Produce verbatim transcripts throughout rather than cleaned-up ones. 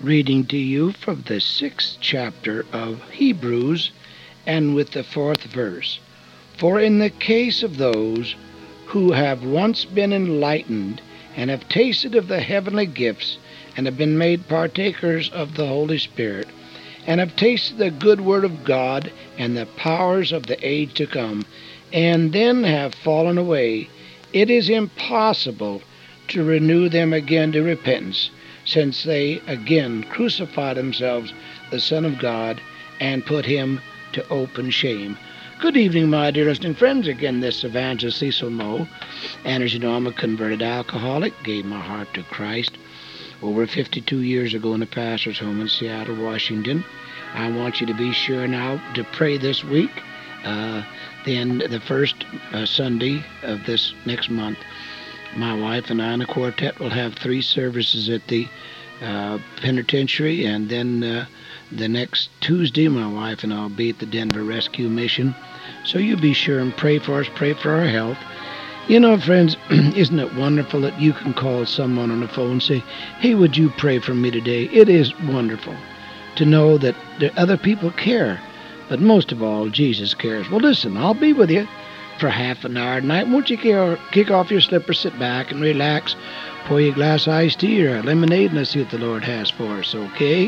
reading to you from the sixth chapter of Hebrews, and with the fourth verse. For in the case of those who have once been enlightened, and have tasted of the heavenly gifts, and have been made partakers of the Holy Spirit, and have tasted the good word of God and the powers of the age to come, and then have fallen away, it is impossible to renew them again to repentance, since they again crucify themselves, the Son of God, and put him to open shame. Good evening, my dear listening friends. Again, this is Evangelist Cecil Moe. And as you know, I'm a converted alcoholic, gave my heart to Christ over fifty-two years ago in a pastor's home in Seattle, Washington. I want you to be sure now to pray this week. Uh, then the first uh, Sunday of this next month, my wife and I and a quartet will have three services at the uh, penitentiary, and then uh, the next Tuesday, my wife and I will be at the Denver Rescue Mission. So you be sure and pray for us, pray for our health. You know, friends, isn't it wonderful that you can call someone on the phone and say, hey, would you pray for me today? It is wonderful to know that the other people care, but most of all, Jesus cares. Well, listen, I'll be with you for half an hour tonight. Won't you kick off your slippers, sit back and relax, pour you a glass of iced tea or a lemonade, and let's see what the Lord has for us, okay?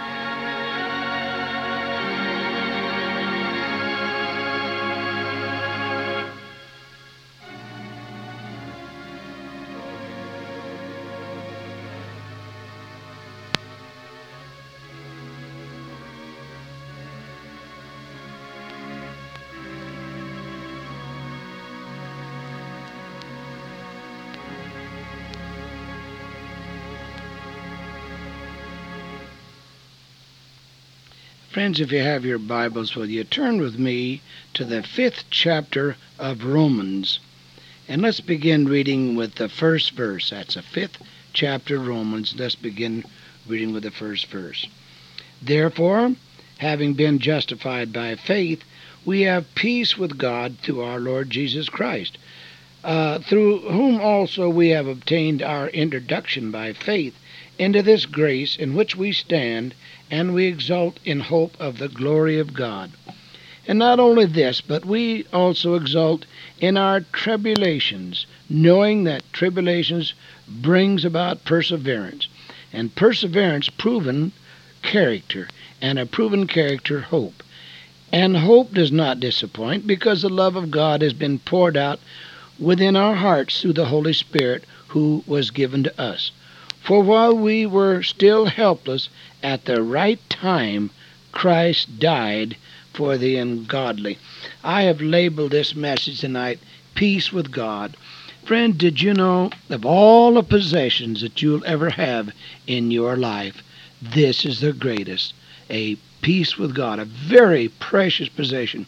Friends, if you have your Bibles, will you turn with me to the fifth chapter of Romans? And let's begin reading with the first verse. That's the fifth chapter of Romans. Let's begin reading with the first verse. Therefore, having been justified by faith, we have peace with God through our Lord Jesus Christ, uh, through whom also we have obtained our introduction by faith into this grace in which we stand, and we exult in hope of the glory of God. And not only this, but we also exult in our tribulations, knowing that tribulations brings about perseverance, and perseverance proven character, and a proven character hope. And hope does not disappoint, because the love of God has been poured out within our hearts through the Holy Spirit who was given to us. For while we were still helpless, at the right time Christ died for the ungodly. I have labeled this message tonight, Peace with God. Friend, did you know of all the possessions that you'll ever have in your life, this is the greatest, a peace with God, a very precious possession.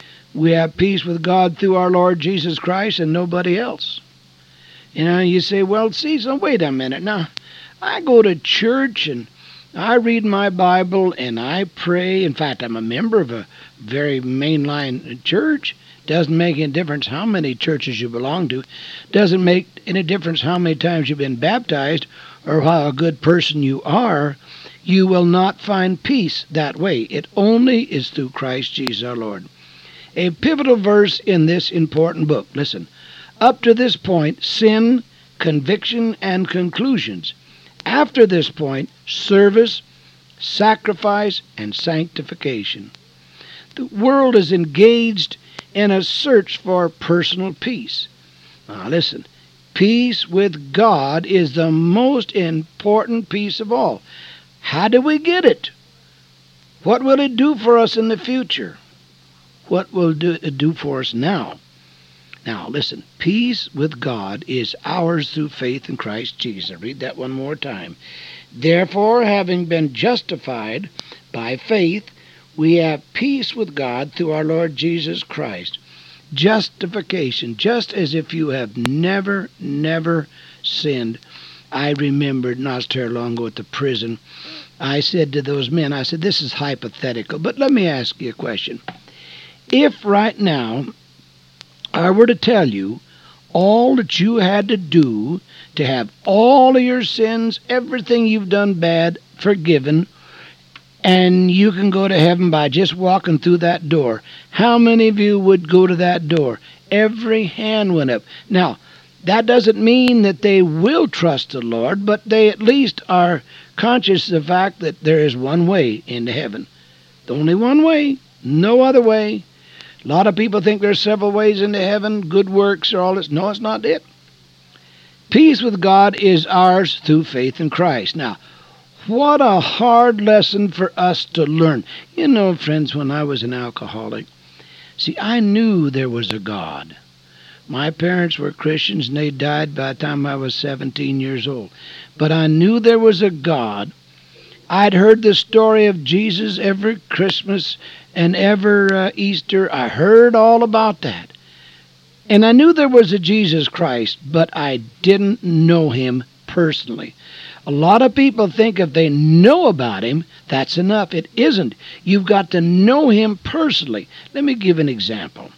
We have peace with God through our Lord Jesus Christ and nobody else. You know, you say, well, see, so wait a minute. Now, I go to church and I read my Bible and I pray. In fact, I'm a member of a very mainline church. Doesn't make any difference how many churches you belong to. Doesn't make any difference how many times you've been baptized or how a good person you are. You will not find peace that way. It only is through Christ Jesus our Lord. A pivotal verse in this important book. Listen, up to this point, sin, conviction, and conclusions. After this point, service, sacrifice, and sanctification. The world is engaged in a search for personal peace. Now listen, peace with God is the most important piece of all. How do we get it? What will it do for us in the future? What will it do for us now? Now, listen, peace with God is ours through faith in Christ Jesus. I'll read that one more time. Therefore, having been justified by faith, we have peace with God through our Lord Jesus Christ. Justification, just as if you have never, never sinned. I remembered not so long ago at the prison, I said to those men, I said, this is hypothetical, but let me ask you a question. If right now I were to tell you all that you had to do to have all of your sins, everything you've done bad, forgiven, and you can go to heaven by just walking through that door. How many of you would go to that door? Every hand went up. Now, that doesn't mean that they will trust the Lord, but they at least are conscious of the fact that there is one way into heaven. Only one way, no other way. A lot of people think there's several ways into heaven, good works or all this. No, it's not it. Peace with God is ours through faith in Christ. Now, what a hard lesson for us to learn. You know, friends, when I was an alcoholic, see, I knew there was a God. My parents were Christians, and they died by the time I was seventeen years old. But I knew there was a God. I'd heard the story of Jesus every Christmas and every uh, Easter. I heard all about that. And I knew there was a Jesus Christ, but I didn't know him personally. A lot of people think if they know about him, that's enough. It isn't. You've got to know him personally. Let me give an example.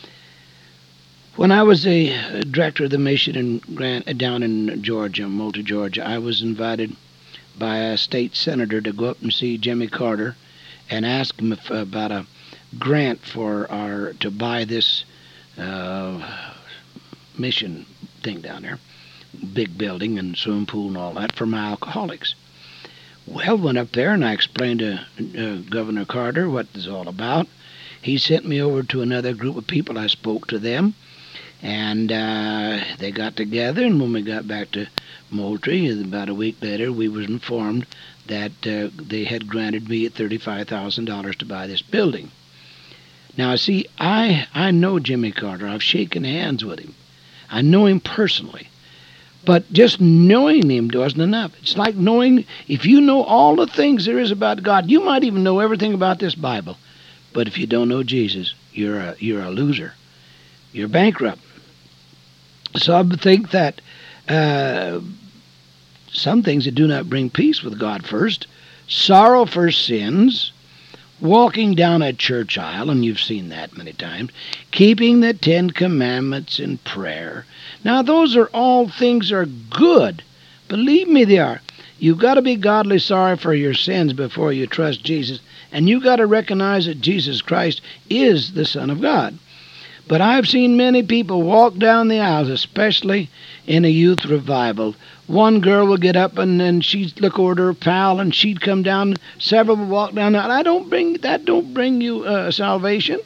When I was a director of the mission in Grant, down in Georgia, Moultrie, Georgia, I was invited by a state senator to go up and see Jimmy Carter and ask him if, about a grant for our to buy this uh, mission thing down there. Big building and swimming pool and all that for my alcoholics. Well, went up there and I explained to uh, Governor Carter what it was all about. He sent me over to another group of people. I spoke to them, and uh, they got together, and when we got back to Moultrie, about a week later, we were informed that uh, they had granted me thirty-five thousand dollars to buy this building. Now, see, I, I know Jimmy Carter. I've shaken hands with him. I know him personally. But just knowing him wasn't enough. It's like knowing, if you know all the things there is about God, you might even know everything about this Bible. But if you don't know Jesus, you're a, you're a loser. You're bankrupt. So I think that uh, some things that do not bring peace with God first, sorrow for sins, walking down a church aisle, and you've seen that many times, keeping the Ten Commandments in prayer. Now, those are all things are good. Believe me, they are. You've got to be godly sorry for your sins before you trust Jesus, and you've got to recognize that Jesus Christ is the Son of God. But I've seen many people walk down the aisles, especially in a youth revival. One girl would get up and then she'd look over to her pal, and she'd come down. Several would walk down the aisle. I don't bring that. Don't bring you uh, salvation.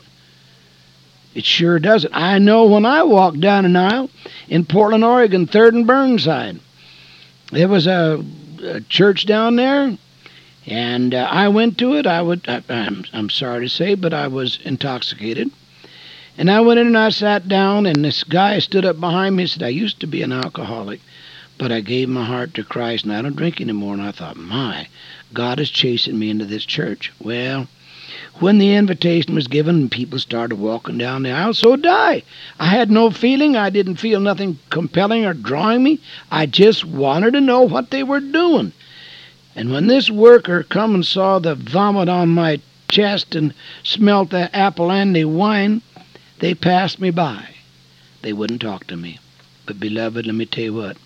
It sure doesn't. I know when I walked down an aisle in Portland, Oregon, Third and Burnside, there was a, a church down there, and uh, I went to it. I would. I, I'm, I'm sorry to say, but I was intoxicated. And I went in and I sat down, and this guy stood up behind me and said, I used to be an alcoholic, but I gave my heart to Christ, and I don't drink anymore. And I thought, my, God is chasing me into this church. Well, when the invitation was given and people started walking down the aisle, so did I. I had no feeling. I didn't feel nothing compelling or drawing me. I just wanted to know what they were doing. And when this worker come and saw the vomit on my chest and smelt the apple and the wine, they passed me by. They wouldn't talk to me. But, beloved, let me tell you what.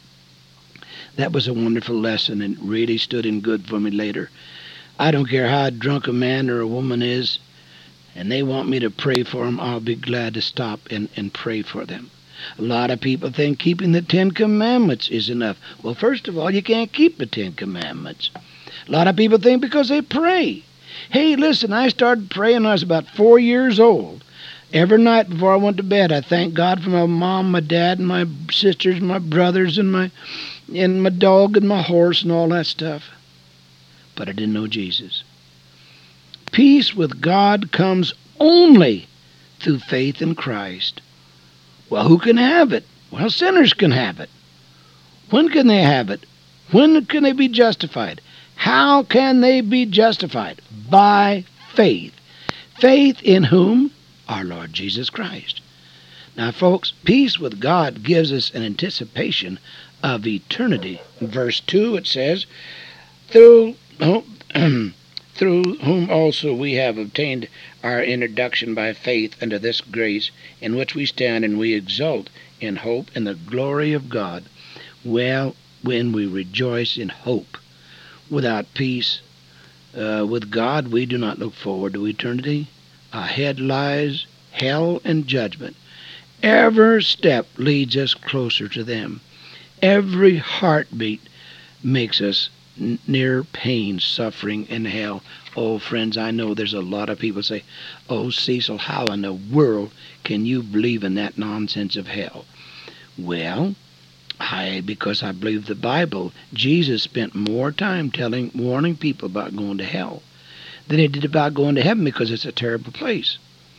That was a wonderful lesson, and really stood in good for me later. I don't care how drunk a man or a woman is, and they want me to pray for them, I'll be glad to stop and, and pray for them. A lot of people think keeping the Ten Commandments is enough. Well, first of all, you can't keep the Ten Commandments. A lot of people think because they pray. Hey, listen, I started praying when I was about four years old. Every night before I went to bed, I thanked God for my mom, my dad, and my sisters, my brothers, and my and my dog and my horse and all that stuff. But I didn't know Jesus. Peace with God comes only through faith in Christ. Well, who can have it? Well, sinners can have it. When can they have it? When can they be justified? How can they be justified? By faith. Faith in whom? Our Lord Jesus Christ. Now, folks, peace with God gives us an anticipation of eternity. In verse two, it says, through whom, through whom also we have obtained our introduction by faith unto this grace in which we stand, and we exult in hope in the glory of God. Well, when we rejoice in hope, Without peace uh, with God, we do not look forward to eternity. Ahead lies hell and judgment. Every step leads us closer to them. Every heartbeat makes us n- near pain, suffering, and hell. Oh, friends, I know there's a lot of people say, "Oh, Cecil, how in the world can you believe in that nonsense of hell?" Well, I because I believe the Bible. Jesus spent more time telling, warning people about going to hell than he did about going to heaven, because it's a terrible place.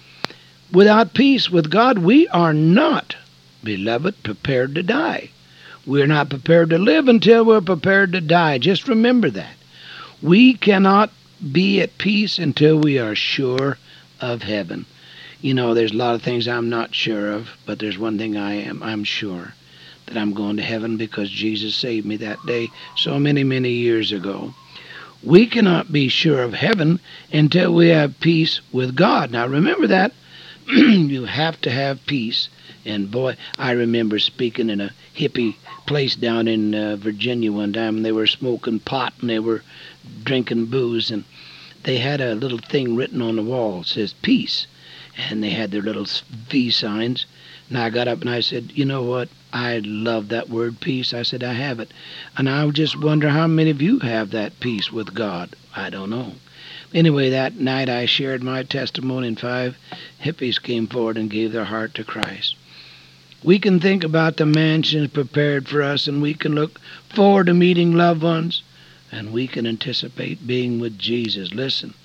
Without peace with God, we are not, beloved, prepared to die. We're not prepared to live until we're prepared to die. Just remember that. We cannot be at peace until we are sure of heaven. You know, there's a lot of things I'm not sure of, but there's one thing I am. I'm sure that I'm going to heaven because Jesus saved me that day so many, many years ago. We cannot be sure of heaven until we have peace with God. Now remember that. You have to have peace. And boy, I remember speaking in a hippie place down in uh, Virginia one time, and they were smoking pot and they were drinking booze, and they had a little thing written on the wall that says peace, and they had their little V signs. And I got up and I said, "You know what? I love that word peace." I said, "I have it." And I just wonder how many of you have that peace with God. I don't know. Anyway, that night I shared my testimony, and five hippies came forward and gave their heart to Christ. We can think about the mansions prepared for us, and we can look forward to meeting loved ones, and we can anticipate being with Jesus. Listen,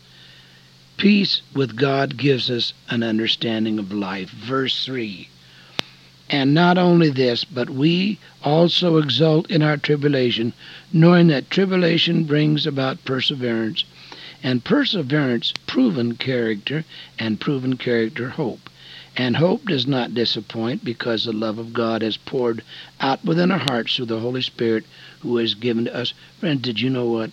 peace with God gives us an understanding of life. Verse three, "And not only this, but we also exult in our tribulation, knowing that tribulation brings about perseverance, and perseverance proven character, and proven character hope. And hope does not disappoint, because the love of God has poured out within our hearts through the Holy Spirit who is given to us." Friends, did you know what?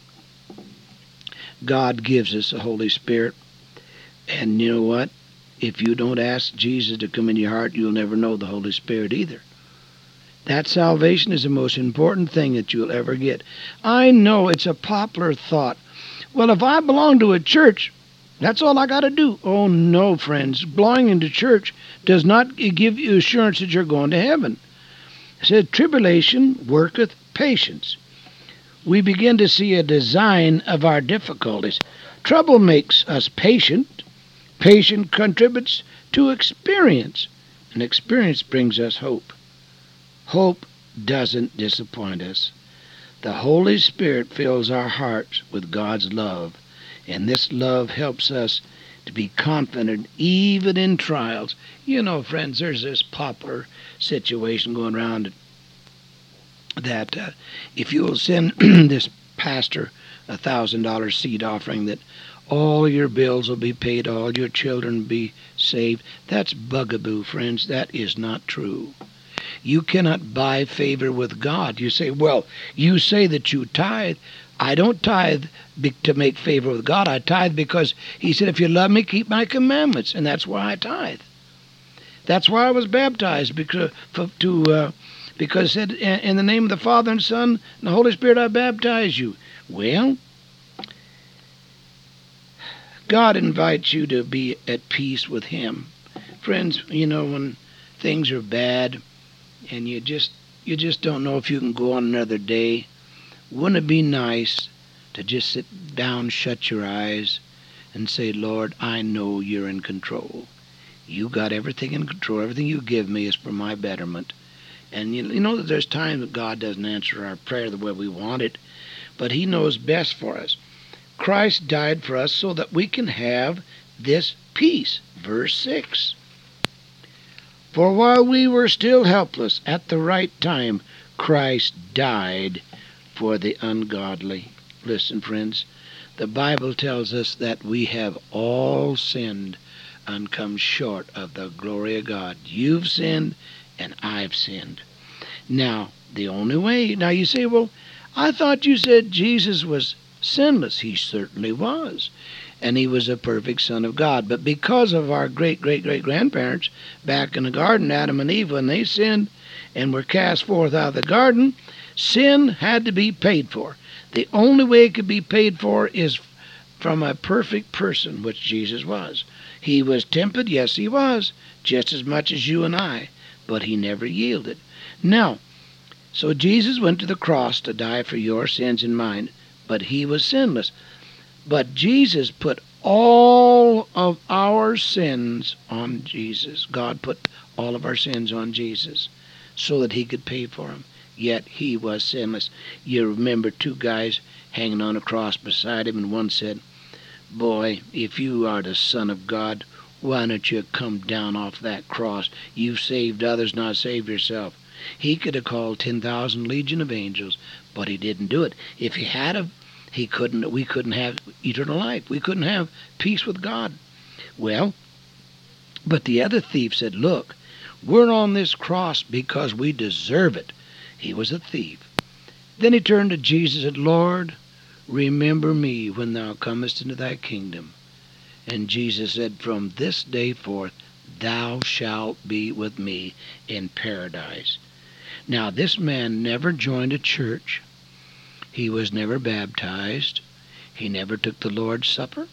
God gives us the Holy Spirit. And you know what? If you don't ask Jesus to come in your heart, you'll never know the Holy Spirit either. That salvation is the most important thing that you'll ever get. I know it's a popular thought. Well, if I belong to a church, that's all I got to do. Oh, no, friends. Belonging to church does not give you assurance that you're going to heaven. It said, "Tribulation worketh patience." We begin to see a design of our difficulties. Trouble makes us patient. Patience contributes to experience, and experience brings us hope. Hope doesn't disappoint us. The Holy Spirit fills our hearts with God's love, and this love helps us to be confident even in trials. You know, friends, there's this popular situation going around that uh, if you will send this pastor a thousand dollar seed offering, that all your bills will be paid, all your children will be saved. That's bugaboo, friends. That is not true. You cannot buy favor with God. You say, "Well, you say that you tithe." I don't tithe to make favor with God. I tithe because he said, "If you love me, keep my commandments," and that's why I tithe. That's why I was baptized, because to uh, because it said, "In the name of the Father and Son and the Holy Spirit, I baptize you." Well, God invites you to be at peace with him. Friends, you know, when things are bad and you just you just don't know if you can go on another day, wouldn't it be nice to just sit down, shut your eyes, and say, "Lord, I know you're in control. You got everything in control. Everything you give me is for my betterment." And you, you know that there's times that God doesn't answer our prayer the way we want it, but he knows best for us. Christ died for us so that we can have this peace. Verse six. "For while we were still helpless, at the right time, Christ died for the ungodly." Listen, friends, the Bible tells us that we have all sinned and come short of the glory of God. You've sinned and I've sinned. Now, the only way, now you say, "Well, I thought you said Jesus was sinless." He certainly was. And he was a perfect Son of God. But because of our great-great-great-grandparents back in the garden, Adam and Eve, when they sinned and were cast forth out of the garden, sin had to be paid for. The only way it could be paid for is from a perfect person, which Jesus was. He was tempted, yes he was, just as much as you and I, but he never yielded. Now, so Jesus went to the cross to die for your sins and mine, but he was sinless. But Jesus put all of our sins on Jesus. God put all of our sins on Jesus so that he could pay for them. Yet he was sinless. You remember two guys hanging on a cross beside him, and one said, "Boy, if you are the Son of God, why don't you come down off that cross? You've saved others, not saved yourself." He could have called ten thousand legion of angels, but he didn't do it. If he had have, he couldn't. We couldn't have eternal life. We couldn't have peace with God. Well, but the other thief said, "Look, we're on this cross because we deserve it." He was a thief. Then he turned to Jesus and said, "Lord, remember me when thou comest into thy kingdom." And Jesus said, "From this day forth thou shalt be with me in paradise." Now this man never joined a church. He was never baptized. He never took the Lord's Supper.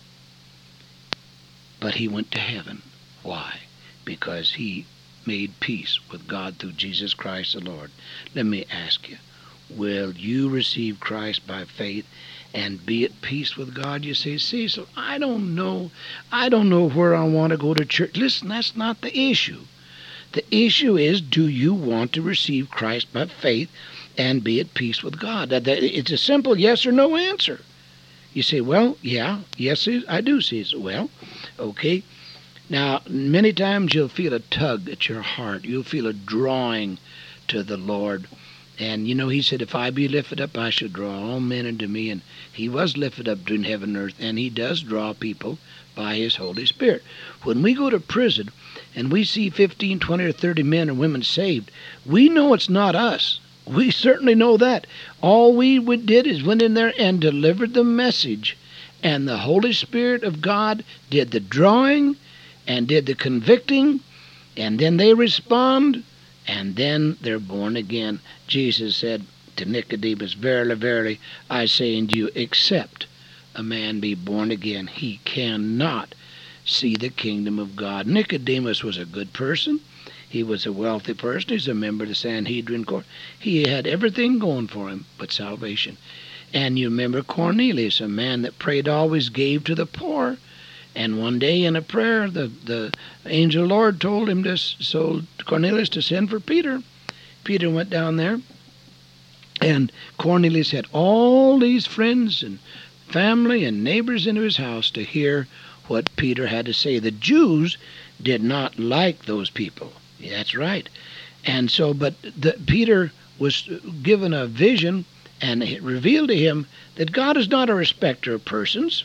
But he went to heaven. Why? Because he made peace with God through Jesus Christ the Lord. Let me ask you, will you receive Christ by faith and be at peace with God? You say, "Cecil, I don't know. I don't know where I want to go to church." Listen, that's not the issue. The issue is, do you want to receive Christ by faith and be at peace with God? It's a simple yes or no answer. You say, "Well, yeah, yes, I do, Cecil." Well, okay. Now, many times you'll feel a tug at your heart. You'll feel a drawing to the Lord. And, you know, he said, "If I be lifted up, I shall draw all men unto me." And he was lifted up between heaven and earth, and he does draw people by his Holy Spirit. When we go to prison and we see fifteen, twenty, or thirty men or women saved, we know it's not us. We certainly know that. All we did is went in there and delivered the message, and the Holy Spirit of God did the drawing and did the convicting, and then they respond, and then they're born again. Jesus said to Nicodemus, "Verily, verily, I say unto you, except a man be born again, he cannot see the kingdom of God." Nicodemus was a good person. He was a wealthy person. He's a member of the Sanhedrin court. He had everything going for him but salvation. And you remember Cornelius, a man that prayed always, gave to the poor. And one day in a prayer, the, the angel Lord told him to, so Cornelius to send for Peter. Peter went down there, and Cornelius had all these friends and family and neighbors into his house to hear what Peter had to say. The Jews did not like those people. That's right. And so, but the, Peter was given a vision, and it revealed to him that God is not a respecter of persons.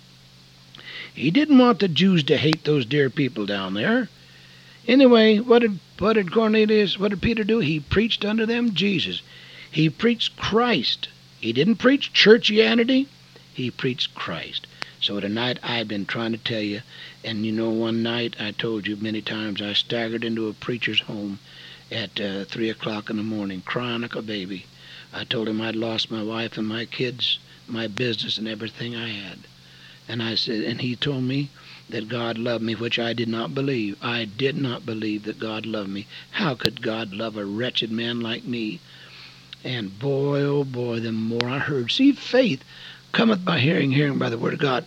He didn't want the Jews to hate those dear people down there. Anyway, what did what did Cornelius, what did Peter do? He preached unto them Jesus. He preached Christ. He didn't preach churchianity. He preached Christ. So tonight I've been trying to tell you, and you know, one night I told you many times, I staggered into a preacher's home at uh, three o'clock in the morning, crying like a baby. I told him I'd lost my wife and my kids, my business, and everything I had. And I said, and he told me that God loved me, which I did not believe. I did not believe that God loved me. How could God love a wretched man like me? And boy, oh boy, the more I heard. See, faith cometh by hearing, hearing by the word of God.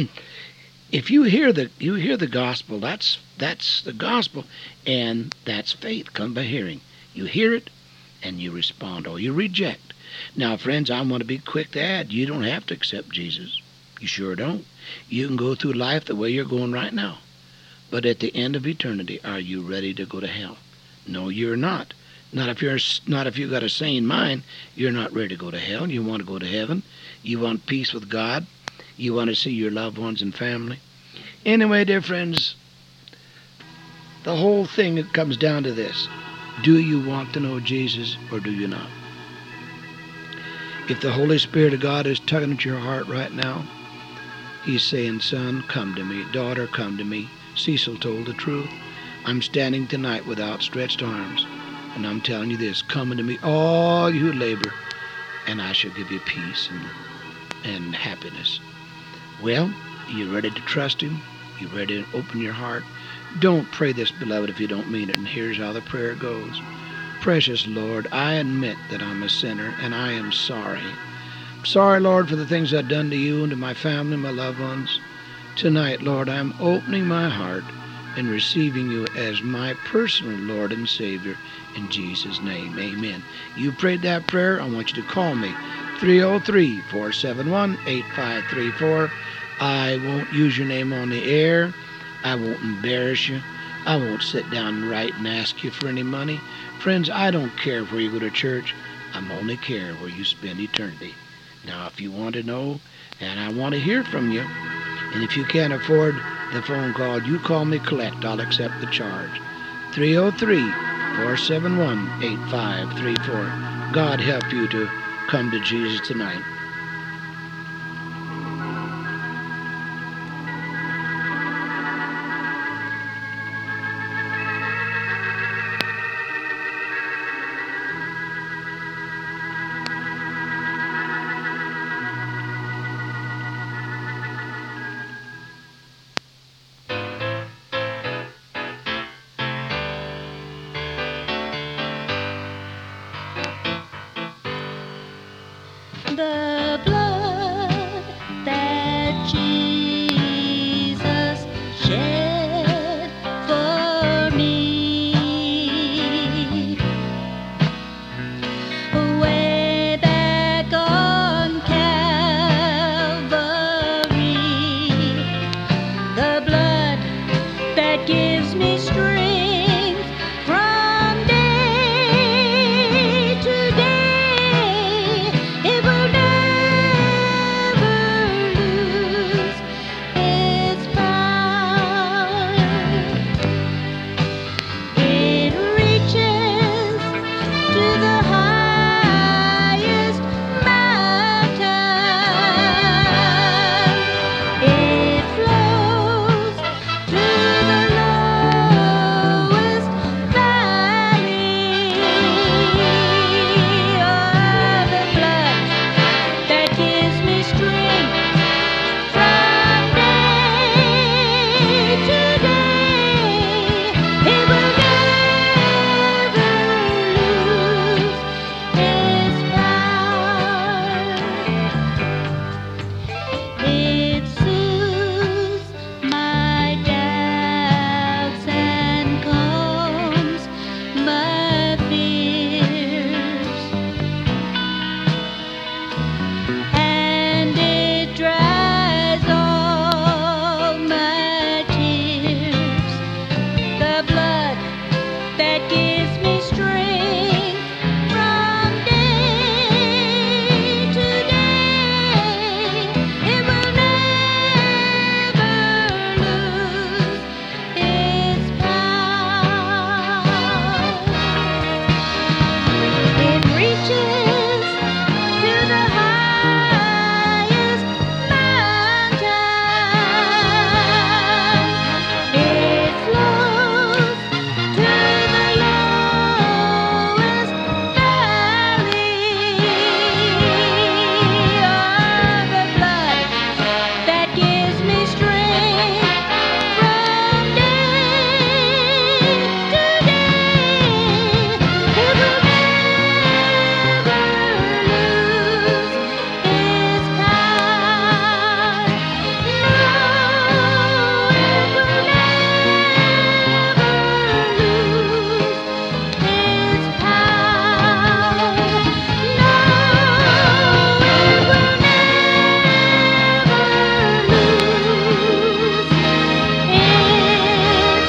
If you hear the you hear the gospel, that's that's the gospel, and that's faith. Come by hearing. You hear it, and you respond, or you reject. Now, friends, I want to be quick to add, you don't have to accept Jesus. You sure don't. You can go through life the way you're going right now. But at the end of eternity, are you ready to go to hell? No, you're not. Not if you're not if you've got a sane mind. You're not ready to go to hell. You want to go to heaven. You want peace with God. You want to see your loved ones and family. Anyway, dear friends, the whole thing comes down to this. Do you want to know Jesus or do you not? If the Holy Spirit of God is tugging at your heart right now, he's saying, "Son, come to me. Daughter, come to me." Cecil told the truth. I'm standing tonight with outstretched arms, and I'm telling you this, come unto me, all you who labor and I shall give you peace and, and happiness. Well, you ready to trust Him? You ready to open your heart? Don't pray this, beloved, if you don't mean it, and here's how the prayer goes. Precious Lord, I admit that I'm a sinner, and I am sorry. Sorry, Lord, for the things I've done to you and to my family, my loved ones. Tonight, Lord, I'm opening my heart and receiving you as my personal Lord and Savior. In Jesus' name, amen. You prayed that prayer, I want you to call me, three oh three, four seven one, eight five three four. I won't use your name on the air. I won't embarrass you. I won't sit down and write and ask you for any money. Friends, I don't care where you go to church. I'm only care where you spend eternity. Now, if you want to know, and I want to hear from you, and if you can't afford the phone call, you call me collect. I'll accept the charge. three oh three, four seven one, eight five three four. God help you to come to Jesus tonight. The blood that Jesus shed for me, way back on Calvary, the blood that gives me strength from day to day. It will never lose its power. It reaches to the highest mountain. It flows to the lowest valley. Oh, the blood that gives me strength from day to day. It will never lose its power. It soothes my doubts and calms my fears, and it dries all my tears. The blood that gives me strength from day to day. It will never lose its power. It reaches to the highest mountain. It flows to the lowest valley. Oh, the blood that gives me strength from day to day. It will never lose its power. No, it will never lose its power. No, it will never lose its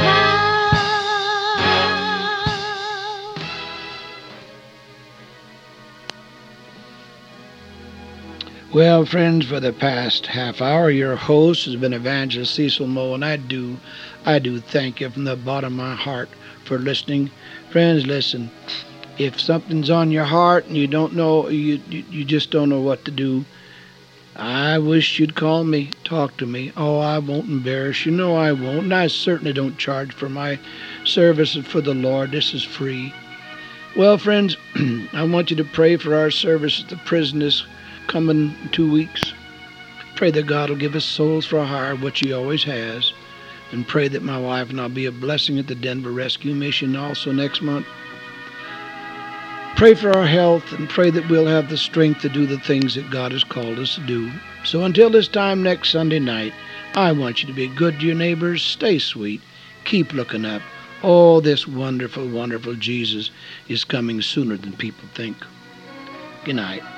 power. Well, friends, for the past half hour, your host has been Evangelist Cecil Moe, and I do, I do thank you from the bottom of my heart for listening. Friends, listen, if something's on your heart and you don't know, you, you, you just don't know what to do, I wish you'd call me, talk to me. Oh, I won't embarrass you. No, I won't. And I certainly don't charge for my services for the Lord. This is free. Well, friends, I want you to pray for our service at the prison this coming two weeks. Pray that God will give us souls for a hire, which He always has. And pray that my wife and I'll be a blessing at the Denver Rescue Mission also next month. Pray for our health and pray that we'll have the strength to do the things that God has called us to do. So until this time next Sunday night, I want you to be good to your neighbors, stay sweet, keep looking up. Oh, this wonderful, wonderful Jesus is coming sooner than people think. Good night.